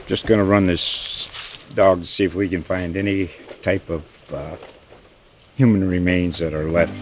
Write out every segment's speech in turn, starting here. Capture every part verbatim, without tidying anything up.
Just going to run this dog to see if we can find any type of uh, human remains that are left.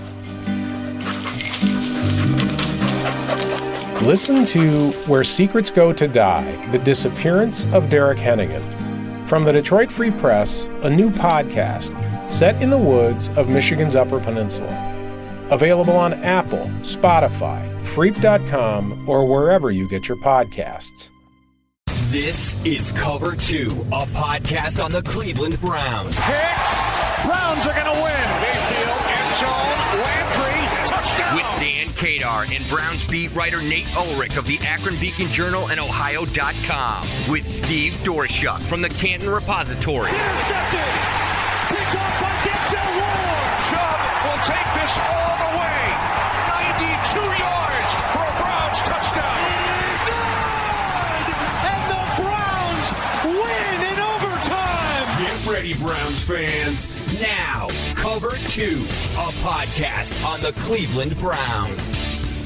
Listen to Where Secrets Go to Die, The Disappearance of Derek Hennigan. From the Detroit Free Press, a new podcast set in the woods of Michigan's Upper Peninsula. Available on Apple, Spotify, Freep dot com, or wherever you get your podcasts. This is Cover Two, a podcast on the Cleveland Browns. Hit! Browns are going to win. Mayfield, end zone, Landry, touchdown! With Dan Kadar and Browns beat writer Nate Ulrich of the Akron Beacon Journal and Ohio dot com. With Steve Dorshuk from the Canton Repository. Intercepted! Picked off by Denzel Ward! Chubb will take this all the way. ninety-two yards for a Browns touchdown. It is good! And the Browns win in overtime! Get ready, Browns fans. Now, Cover Two, a podcast on the Cleveland Browns.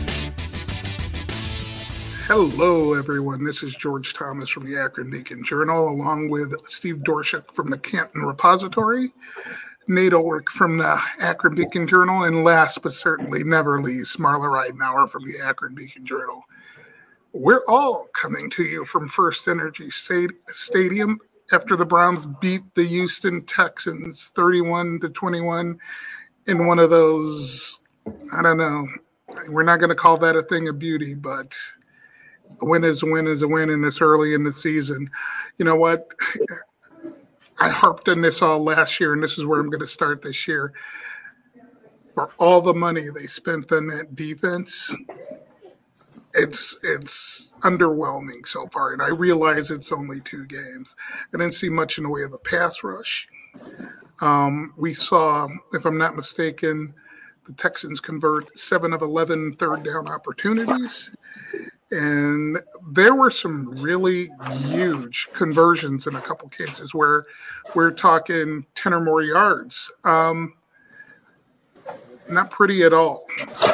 Hello, everyone. This is George Thomas from the Akron Beacon Journal, along with Steve Dorshuk from the Canton Repository, Nate Ulrich from the Akron Beacon Journal, and last but certainly never least, Marla Ridenour from the Akron Beacon Journal. We're all coming to you from First Energy Stadium after the Browns beat the Houston Texans thirty-one to twenty-one in one of those, I don't know, we're not going to call that a thing of beauty, but a win is a win is a win, and it's early in the season. You know what? I harped on this all last year, and this is where I'm going to start this year. For all the money they spent on that defense, it's it's underwhelming so far. And I realize it's only two games. I didn't see much in the way of the pass rush. Um, we saw, if I'm not mistaken, the Texans convert seven of eleven third down opportunities. And there were some really huge conversions in a couple cases where we're talking ten or more yards. Um, not pretty at all.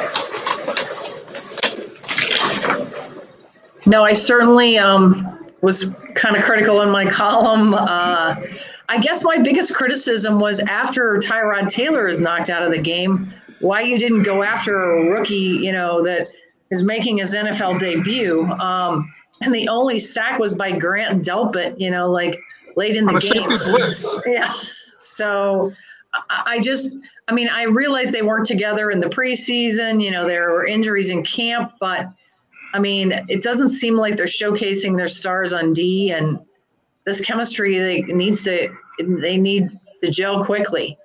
No, I certainly um, was kind of critical in my column. Uh, I guess my biggest criticism was after Tyrod Taylor is knocked out of the game, why you didn't go after a rookie, you know, that is making his N F L debut. Um, and the only sack was by Grant Delpit, you know, like late in the On a game. safety blitz. Yeah. So I, I just, I mean, I realized they weren't together in the preseason. You know, there were injuries in camp, but I mean, it doesn't seem like they're showcasing their stars on D, and this chemistry they needs to, they need to gel quickly.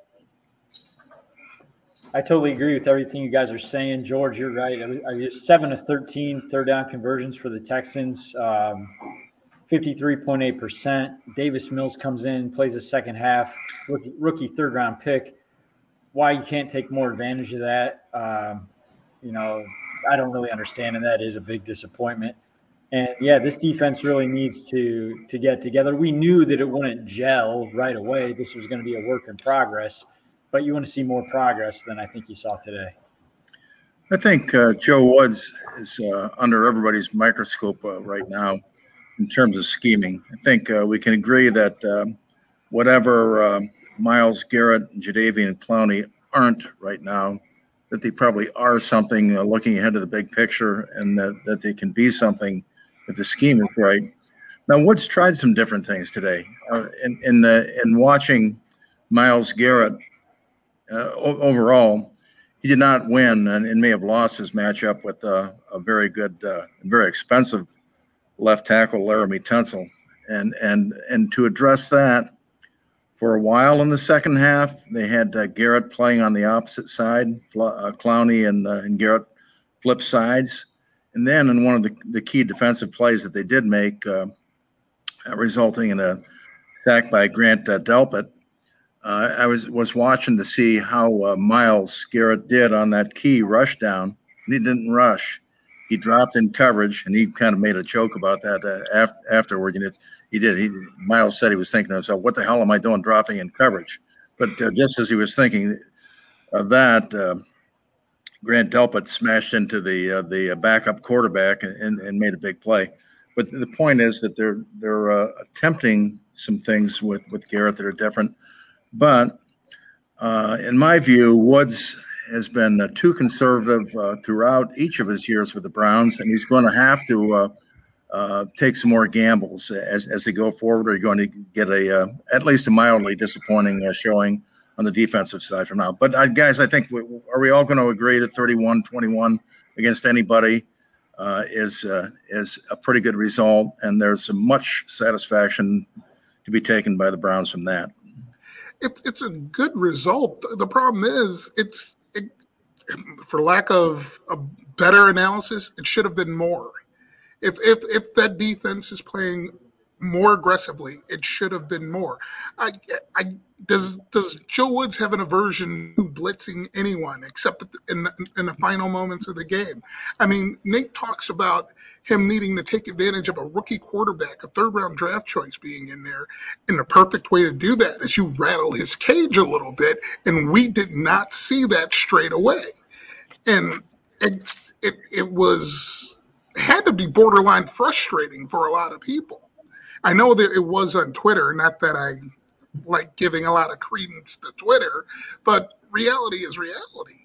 I totally agree with everything you guys are saying. George, you're right. I was seven of thirteen third down conversions for the Texans, um, fifty-three point eight percent. Davis Mills comes in, plays the second half, rookie, rookie third round pick. Why you can't take more advantage of that, um, you know, I don't really understand, and that is a big disappointment. And yeah, this defense really needs to to get together. We knew that it wouldn't gel right away. This was going to be a work in progress. But you want to see more progress than I think you saw today. I think uh, Joe Woods is uh, under everybody's microscope uh, right now in terms of scheming. I think uh, we can agree that um, whatever uh, Myles Garrett, Jadeveon Clowney aren't right now, that they probably are something uh, looking ahead to the big picture, and that, that they can be something if the scheme is right. Now, Woods tried some different things today. Uh, in in, uh, in watching Myles Garrett, Uh, overall, he did not win and, and may have lost his matchup with uh, a very good, uh, very expensive left tackle, Laramie Tunsil. And and and to address that, for a while in the second half, they had uh, Garrett playing on the opposite side, uh, Clowney and, uh, and Garrett flip sides. And then in one of the, the key defensive plays that they did make, uh, resulting in a sack by Grant uh, Delpit, Uh, I was was watching to see how uh, Myles Garrett did on that key rush down. He didn't rush. He dropped in coverage, and he kind of made a joke about that uh, af- afterward. And it's, he did. He, Myles said he was thinking to himself, what the hell am I doing dropping in coverage? But uh, just as he was thinking of that, uh, Grant Delpit smashed into the uh, the backup quarterback and, and, and made a big play. but the point is that they're they're uh, attempting some things with, with Garrett that are different. But uh, in my view, Woods has been uh, too conservative uh, throughout each of his years with the Browns, and he's going to have to uh, uh, take some more gambles as as they go forward. Or you're going to get a uh, at least a mildly disappointing uh, showing on the defensive side from now. But uh, guys, I think we, are we all going to agree that thirty-one twenty-one against anybody uh, is uh, is a pretty good result, and there's much satisfaction to be taken by the Browns from that. It's it's a good result. The problem is, it's it, for lack of a better analysis, it should have been more. If if if that defense is playing more aggressively, it should have been more. I, I does does Joe Woods have an aversion to blitzing anyone except in in the final moments of the game? I mean, Nate talks about him needing to take advantage of a rookie quarterback, a third round draft choice being in there, and the perfect way to do that is you rattle his cage a little bit, and we did not see that straight away, and it it it was had to be borderline frustrating for a lot of people. I know that it was on Twitter, not that I like giving a lot of credence to Twitter, but reality is reality.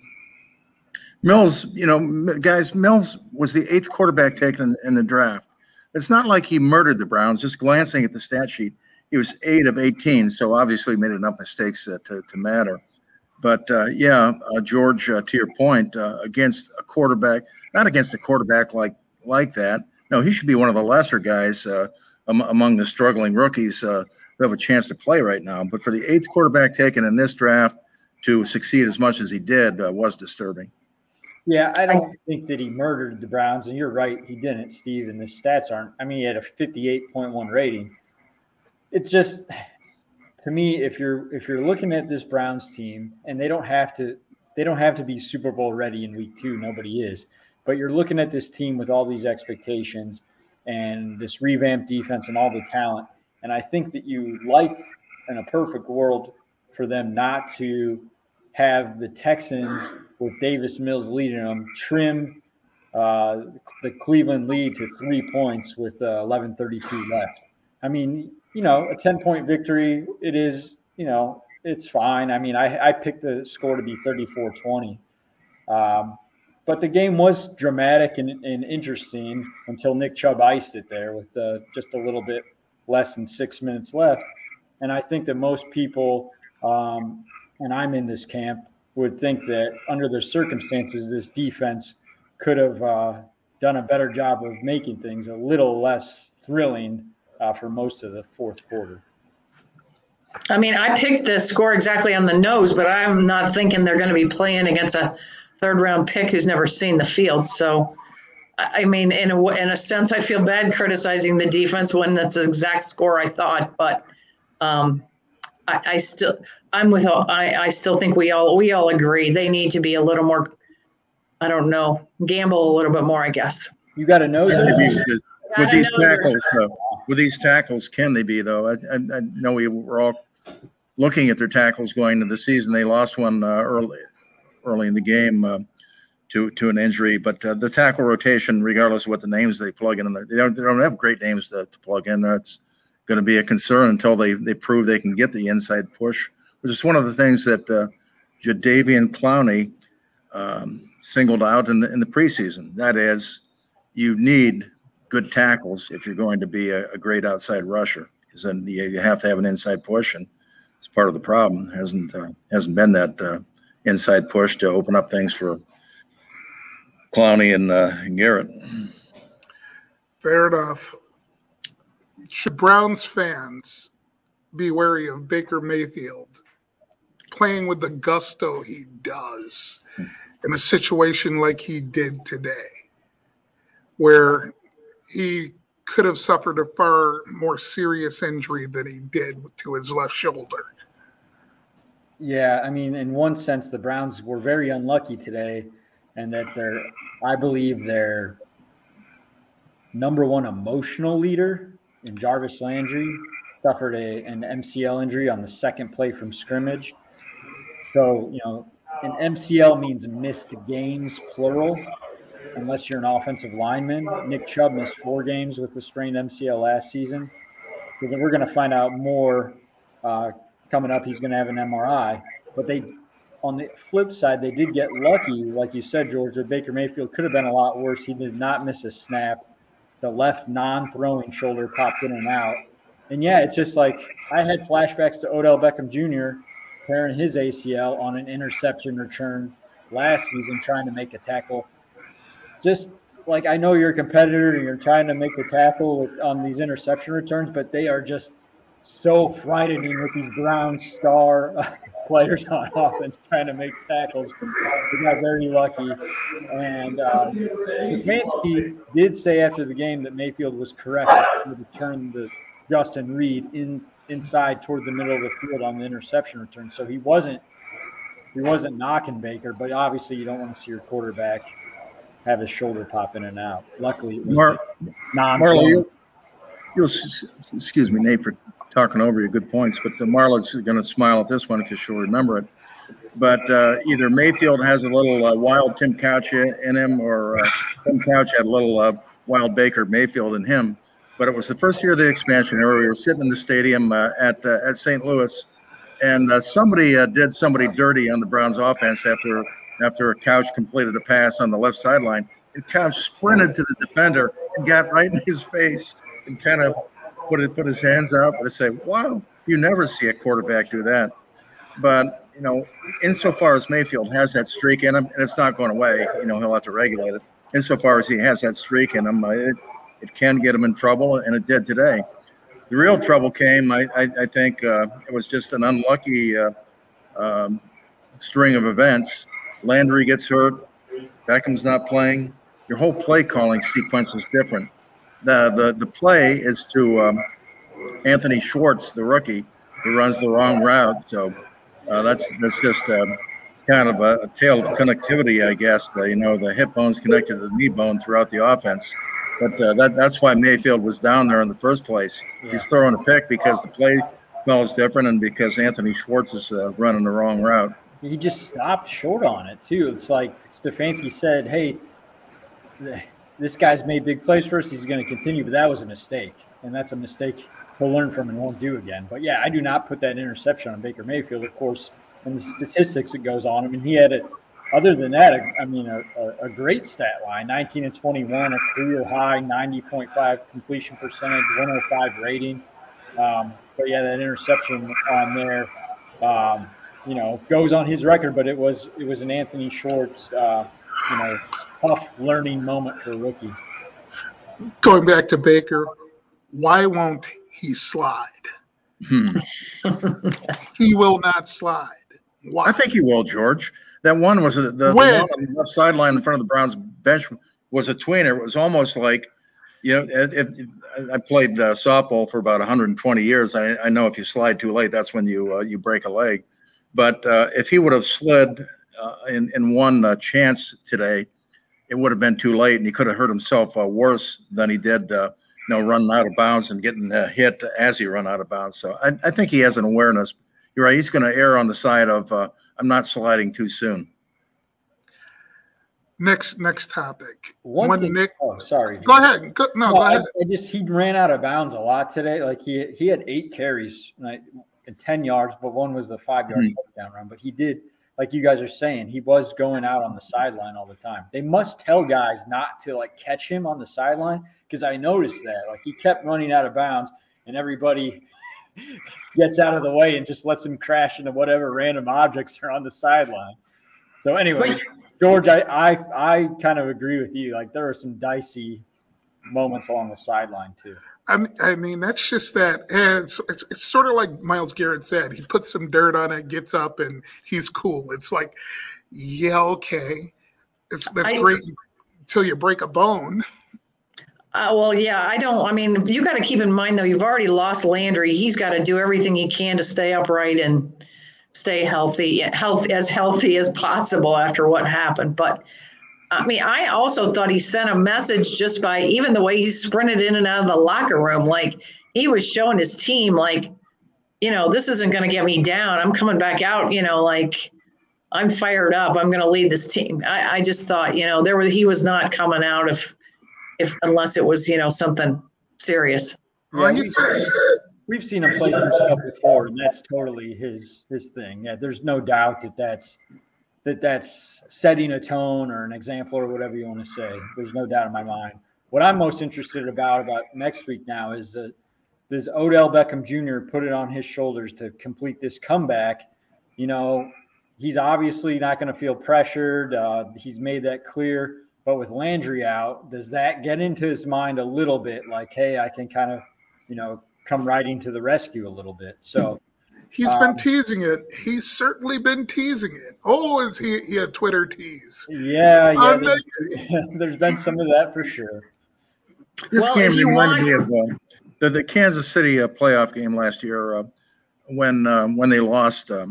Mills, you know, guys, Mills was the eighth quarterback taken in, in the draft. It's not like he murdered the Browns. Just glancing at the stat sheet, he was eight of eighteen, so obviously made enough mistakes uh, to, to matter. But, uh, yeah, uh, George, uh, to your point, uh, against a quarterback, not against a quarterback like, like that. No, he should be one of the lesser guys uh, among the struggling rookies uh, who have a chance to play right now. But for the eighth quarterback taken in this draft to succeed as much as he did uh, was disturbing. Yeah, I don't think that he murdered the Browns, and you're right, he didn't, Steve, and the stats aren't. I mean, he had a fifty-eight point one rating. It's just, to me, if you're if you're looking at this Browns team, and they don't have to they don't have to be Super Bowl ready in week two, nobody is, but you're looking at this team with all these expectations and this revamped defense and all the talent. And I think that you like, in a perfect world, for them not to have the Texans with Davis Mills leading them trim uh, the Cleveland lead to three points with uh, eleven thirty-two left. I mean, you know, a ten-point victory, it is, you know, it's fine. I mean, I, I picked the score to be thirty-four twenty. Um, But the game was dramatic and, and interesting until Nick Chubb iced it there with uh, just a little bit less than six minutes left. And I think that most people, um, and I'm in this camp, would think that under the circumstances, this defense could have uh, done a better job of making things a little less thrilling uh, for most of the fourth quarter. I mean, I picked the score exactly on the nose, but I'm not thinking they're going to be playing against a third round pick who's never seen the field. So, I mean, in a, in a sense, I feel bad criticizing the defense when that's the exact score I thought, but um, I, I still, I'm with, all, I, I still think we all, we all agree they need to be a little more, I don't know, gamble a little bit more, I guess. You got a nose? With these tackles, uh, with these tackles, can they be though? I, I, I know we were all looking at their tackles going into the season. They lost one uh, early. early in the game uh, to to an injury, but uh, the tackle rotation, regardless of what the names they plug in, they don't they don't have great names to, to plug in. That's going to be a concern until they, they prove they can get the inside push, which is one of the things that uh, Jadeveon Clowney um, singled out in the in the preseason. That is, you need good tackles if you're going to be a, a great outside rusher, because then you, you have to have an inside push, and it's part of the problem. hasn't uh, hasn't been that. Uh, inside push to open up things for Clowney and, uh, and Garrett. Fair enough. Should Browns fans be wary of Baker Mayfield playing with the gusto he does in a situation like he did today, where he could have suffered a far more serious injury than he did to his left shoulder? Yeah, I mean, in one sense, the Browns were very unlucky today, and that they're, I believe, their number one emotional leader in Jarvis Landry suffered a, an M C L injury on the second play from scrimmage. So, you know, an M C L means missed games, plural. unless you're an offensive lineman. Nick Chubb missed four games with the sprained M C L last season. So then we're going to find out more uh, coming up. He's going to have an M R I. But they, on the flip side, they did get lucky, like you said, George, that Baker Mayfield could have been a lot worse. He did not miss a snap. The left non-throwing shoulder popped in and out. And, yeah, it's just like I had flashbacks to Odell Beckham Junior tearing his A C L on an interception return last season trying to make a tackle. Just like I know you're a competitor and you're trying to make the tackle with, on these interception returns, but they are just so frightening with these Brown star uh, players on offense trying to make tackles. They got very lucky. And uh, Stefanski did say after the game that Mayfield was correct to turn the Justin Reed in inside toward the middle of the field on the interception return. So he wasn't he wasn't knocking Baker, but obviously you don't want to see your quarterback have his shoulder pop in and out. Luckily, it was Mar- non Marla, you'll, excuse me, Nate, for talking over your good points, but the Marla's going to smile at this one if she'll remember it. But uh, either Mayfield has a little uh, wild Tim Couch in him, or uh, Tim Couch had a little uh, wild Baker Mayfield in him. But it was the first year of the expansion era. We were sitting in the stadium uh, at uh, at Saint Louis, and uh, somebody uh, did somebody dirty on the Browns offense after after Couch completed a pass on the left sideline. And Couch sprinted to the defender and got right in his face and kind of put it, put his hands up. But I say, wow, you never see a quarterback do that. But, you know, insofar as Mayfield has that streak in him, and it's not going away, you know, he'll have to regulate it. Insofar as he has that streak in him, uh, it, it can get him in trouble, and it did today. The real trouble came, I, I, I think, uh, it was just an unlucky uh, um, string of events. Landry gets hurt. Beckham's not playing. Your whole play calling sequence is different. The the, the play is to um, Anthony Schwartz, the rookie, who runs the wrong route. So uh, that's that's just uh, kind of a, a tale of connectivity, I guess. Uh, you know, the hip bone's connected to the knee bone throughout the offense. But uh, that that's why Mayfield was down there in the first place. Yeah. He's throwing a pick because the play spell is different and because Anthony Schwartz is uh, running the wrong route. He just stopped short on it, too. It's like Stefanski said, hey, this guy's made big plays first. He's going to continue, but that was a mistake. And that's a mistake he'll learn from and won't do again. But, yeah, I do not put that interception on Baker Mayfield, of course, and the statistics that goes on. I mean, he had it. Other than that, a, I mean, a, a, a great stat line, nineteen and twenty-one, a career high, ninety point five completion percentage, one oh five rating. Um, but, yeah, that interception on there, um, you know, goes on his record, but it was it was an Anthony Schwartz, uh, you know, tough learning moment for a rookie. Going back to Baker, why won't he slide? Hmm. He will not slide. Why? I think he will, George. That one was the, the, the one on the left sideline in front of the Browns bench was a tweener. It was almost like, you know, if, if, I played uh, softball for about one hundred twenty years. I, I know if you slide too late, that's when you uh, you break a leg. But uh, if he would have slid uh, in, in one uh, chance today, it would have been too late, and he could have hurt himself uh, worse than he did, uh, you know, running out of bounds and getting uh, hit as he run out of bounds. So I, I think he has an awareness. You're right. He's going to err on the side of uh, I'm not sliding too soon. Next next topic. One When thing, Nick, oh, sorry. go ahead. Go, no, No, go I, ahead. I just he ran out of bounds a lot today. Like he he had eight carries and, and ten yards, but one was the five yard mm-hmm. touchdown run. But he did, like you guys are saying, he was going out on the sideline all the time. They must tell guys not to like catch him on the sideline because I noticed that. Like he kept running out of bounds, and everybody gets out of the way and just lets him crash into whatever random objects are on the sideline. So anyway. Wait. George, I, I I kind of agree with you. Like there are some dicey moments along the sideline too. I mean, I mean that's just that. It's, it's it's sort of like Myles Garrett said. He puts some dirt on it, gets up, and he's cool. It's like, yeah, okay, it's that's I, great until you break a bone. Uh, well, yeah, I don't. I mean, you got to keep in mind though. You've already lost Landry. He's got to do everything he can to stay upright and stay healthy, health as healthy as possible after what happened. But I mean, I also thought he sent a message just by even the way he sprinted in and out of the locker room. Like he was showing his team, like, you know, this isn't going to get me down. I'm coming back out, you know, like I'm fired up. I'm going to lead this team. I, I just thought, you know, there was, he was not coming out if, if, unless it was, you know, something serious. Well, Yeah, he's, We've seen him play through stuff before, and that's totally his his thing. Yeah, there's no doubt that that's that that's setting a tone or an example or whatever you want to say. There's no doubt in my mind. What I'm most interested about about next week now is that does Odell Beckham Junior put it on his shoulders to complete this comeback? You know, he's obviously not going to feel pressured. Uh, he's made that clear. But with Landry out, does that get into his mind a little bit? Like, hey, I can kind of, you know, come riding to the rescue a little bit. So he's um, been teasing it. He's certainly been teasing it. Oh, is he, he a Twitter tease? Yeah, yeah. Um, There's, there's been some of that for sure. This Well, game if you reminded want- me of uh, the, the Kansas City uh, playoff game last year uh, when um, when they lost um,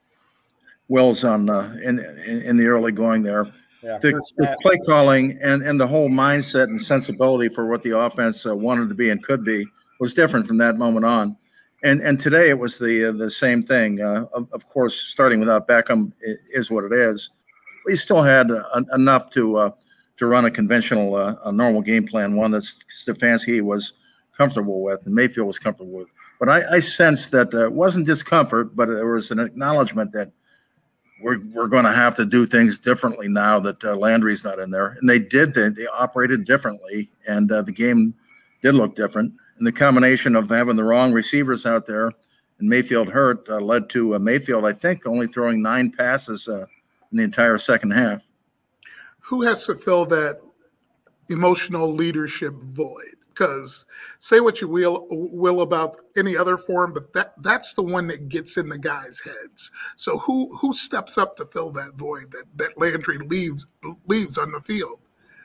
Wells on uh, in, in in the early going there. Yeah, The, first the snap. play calling and, and the whole mindset and sensibility for what the offense uh, wanted to be and could be was different from that moment on. And and today it was the uh, the same thing. Uh, of, of course, starting without Beckham is what it is. But he still had uh, enough to uh, to run a conventional, uh, a normal game plan, one that Stefanski was comfortable with and Mayfield was comfortable with. But I, I sensed that uh, it wasn't discomfort, but there was an acknowledgement that we're we're going to have to do things differently now that uh, Landry's not in there. And they did. They, they operated differently, and uh, the game did look different. And the combination of having the wrong receivers out there and Mayfield hurt uh, led to uh, Mayfield, I think, only throwing nine passes uh, in the entire second half. Who has to fill that emotional leadership void? Because say what you will will about any other form, but that that's the one that gets in the guys' heads. So who who steps up to fill that void that, that Landry leaves leaves on the field?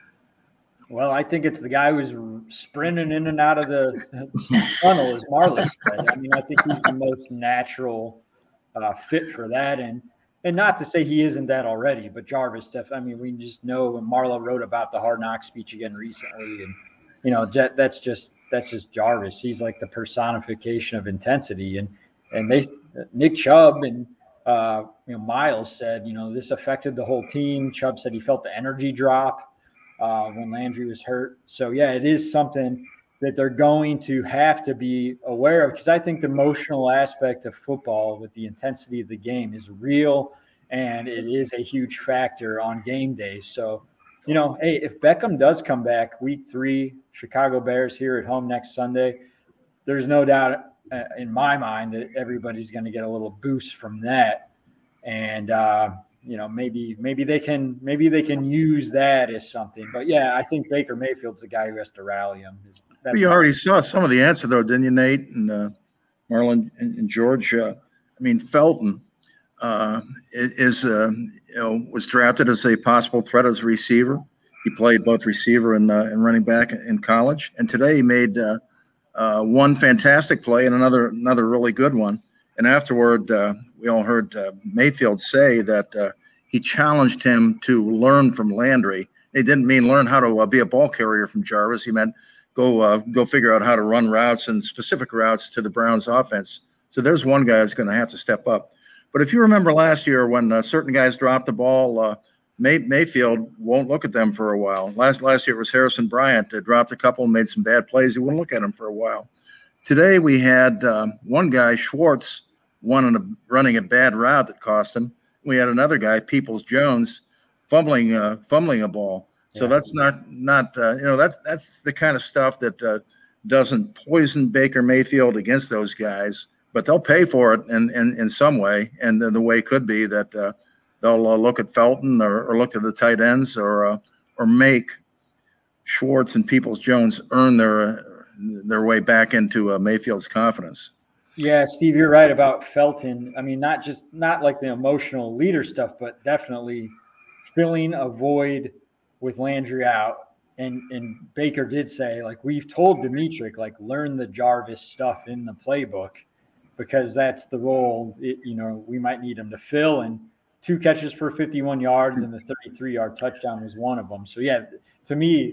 Well, I think it's the guy who's sprinting in and out of the tunnel, as Marla said. I mean, I think he's the most natural uh, fit for that. And and not to say he isn't that already, but Jarvis, Steph, I mean, we just know when Marla wrote about the Hard Knocks speech again recently, and, you know, that's just that's just Jarvis. He's like the personification of intensity. And and they Nick Chubb and uh, you know Miles said, you know, this affected the whole team. Chubb said he felt the energy drop Uh, when Landry was hurt. So, yeah, it is something that they're going to have to be aware of, because I think the emotional aspect of football with the intensity of the game is real, and it is a huge factor on game days. So, you know, hey, if Beckham does come back week three, Chicago Bears here at home next Sunday, there's no doubt uh, in my mind that everybody's going to get a little boost from that. And, uh, you know, maybe maybe they can maybe they can use that as something. But yeah, I think Baker Mayfield's the guy who has to rally him. Well, you already saw some of the answer though, didn't you, Nate and uh, Marlon and, and George? Uh, I mean, Felton uh, is uh, you know was drafted as a possible threat as a receiver. He played both receiver and uh, and running back in college, and today he made uh, uh, one fantastic play and another another really good one. And afterward, uh, we all heard uh, Mayfield say that uh, he challenged him to learn from Landry. He didn't mean learn how to uh, be a ball carrier from Jarvis. He meant go uh, go figure out how to run routes and specific routes to the Browns offense. So there's one guy that's going to have to step up. But if you remember last year when uh, certain guys dropped the ball, uh, May- Mayfield won't look at them for a while. Last last year it was Harrison Bryant that dropped a couple and made some bad plays. He wouldn't look at him for a while. Today we had um, one guy, Schwartz, one in a, running a bad route that cost him. We had another guy, Peoples-Jones, fumbling uh, fumbling a ball. So yeah. that's not not uh, you know that's that's the kind of stuff that uh, doesn't poison Baker Mayfield against those guys, but they'll pay for it in in, in some way. And the, the way could be that uh, they'll uh, look at Felton or, or look to the tight ends or uh, or make Schwartz and Peoples-Jones earn their uh, their way back into uh, Mayfield's confidence. Yeah, Steve, you're right about Felton. I mean, not just not like the emotional leader stuff, but definitely filling a void with Landry out. And and Baker did say, like, we've told Dimitri, like, learn the Jarvis stuff in the playbook, because that's the role, it, you know, we might need him to fill. And two catches for fifty-one yards and the thirty-three yard touchdown was one of them. So, yeah, to me,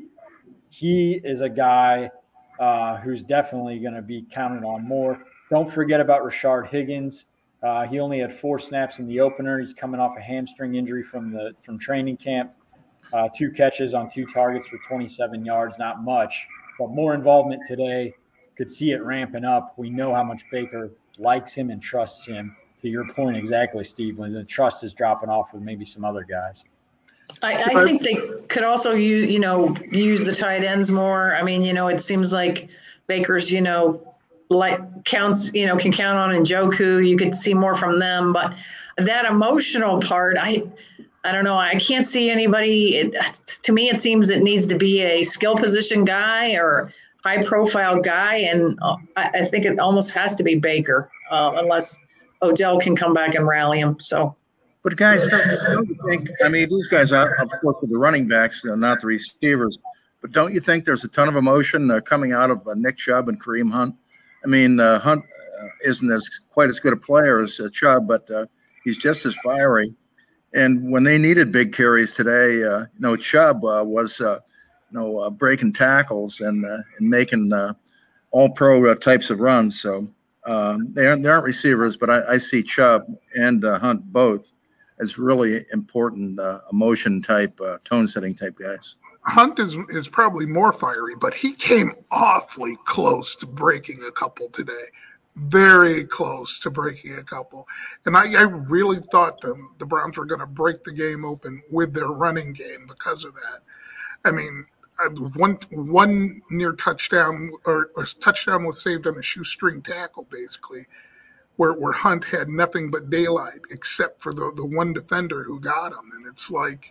he is a guy uh, who's definitely going to be counted on more. Don't forget about Rashard Higgins. Uh, he only had four snaps in the opener. He's coming off a hamstring injury from the from training camp. Uh, two catches on two targets for twenty-seven yards, not much, but more involvement today. Could see it ramping up. We know how much Baker likes him and trusts him. To your point exactly, Steve, when the trust is dropping off with maybe some other guys. I, I think they could also use, you know, use the tight ends more. I mean, you know, it seems like Baker's, you know, like counts, you know, can count on Njoku. You could see more from them, but that emotional part, I, I don't know. I can't see anybody. It, to me, it seems it needs to be a skill position guy or high profile guy, and I, I think it almost has to be Baker, uh, unless Odell can come back and rally him. So. But guys, don't you think, I mean, these guys are, of course, are the running backs, uh, not the receivers, but don't you think there's a ton of emotion uh, coming out of uh, Nick Chubb and Kareem Hunt? I mean, uh, Hunt uh, isn't as quite as good a player as uh, Chubb, but uh, he's just as fiery. And when they needed big carries today, uh, you know, Chubb uh, was, uh, you know, uh, breaking tackles and, uh, and making uh, all-pro uh, types of runs. So um, they aren't, they aren't receivers, but I, I see Chubb and uh, Hunt both as really important uh, emotion type, uh, tone setting type guys. Hunt is is probably more fiery, but he came awfully close to breaking a couple today. Very close to breaking a couple. And I, I really thought um, the Browns were going to break the game open with their running game because of that. I mean, one one near touchdown, or a touchdown was saved on a shoestring tackle, basically. Where, where Hunt had nothing but daylight except for the, the one defender who got him. And it's like,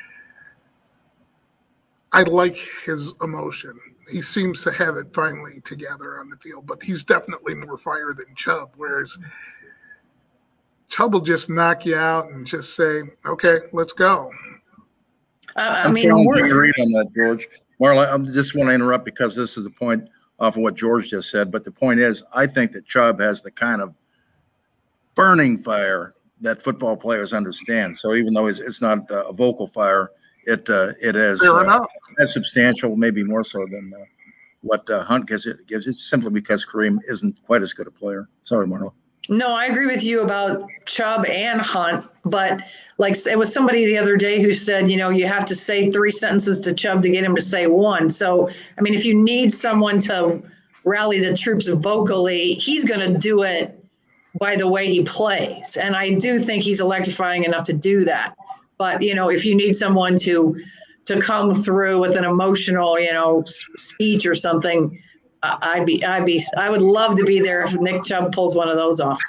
I like his emotion. He seems to have it finally together on the field, but he's definitely more fire than Chubb, whereas Chubb will just knock you out and just say, okay, let's go. Uh, I I'm mean, challenging your read on that, George. Marla, I just want to interrupt because this is a point off of what George just said, but the point is, I think that Chubb has the kind of burning fire that football players understand. So even though it's, it's not uh, a vocal fire, it uh, it is Fair uh, enough. as substantial, maybe more so than uh, what uh, Hunt gives it. Gives it simply because Kareem isn't quite as good a player. Sorry, Marla. No, I agree with you about Chubb and Hunt, but like it was somebody the other day who said, you know, you have to say three sentences to Chubb to get him to say one. So, I mean, if you need someone to rally the troops vocally, he's going to do it by the way he plays. And I do think he's electrifying enough to do that. But, you know, if you need someone to to come through with an emotional, you know, s- speech or something, uh, I'd be, I'd be, I would love to be there if Nick Chubb pulls one of those off.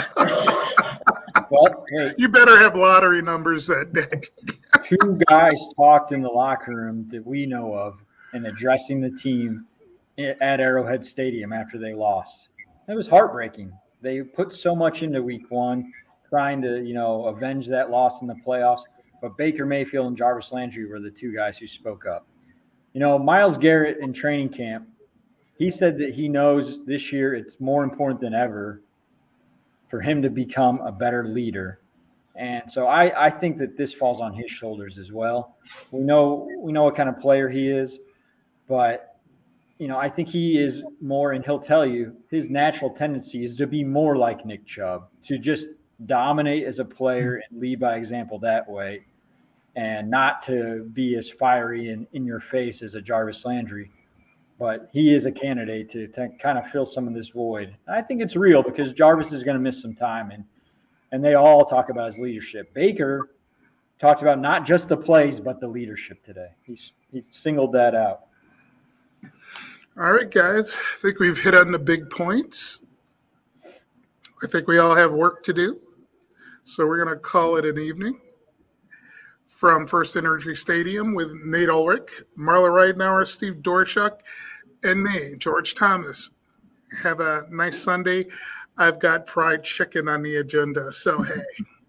Well, hey, You better have lottery numbers that day. two guys talked in the locker room that we know of and addressing the team at Arrowhead Stadium after they lost. It was heartbreaking. They put so much into week one, trying to, you know, avenge that loss in the playoffs. But Baker Mayfield and Jarvis Landry were the two guys who spoke up. You know, Myles Garrett in training camp, he said that he knows this year it's more important than ever for him to become a better leader. And so I, I think that this falls on his shoulders as well. We know we know what kind of player he is, but, you know, I think he is more, and he'll tell you, his natural tendency is to be more like Nick Chubb, to just dominate as a player and lead by example that way, and not to be as fiery and in your face as a Jarvis Landry. But he is a candidate to, to kind of fill some of this void. And I think it's real because Jarvis is going to miss some time, and and they all talk about his leadership. Baker talked about not just the plays, but the leadership today. He's he singled that out. All right, guys. I think we've hit on the big points. I think we all have work to do. So we're going to call it an evening. From First Energy Stadium with Nate Ulrich, Marla Ridenour, Steve Dorshuk, and me, George Thomas. Have a nice Sunday. I've got fried chicken on the agenda, so hey.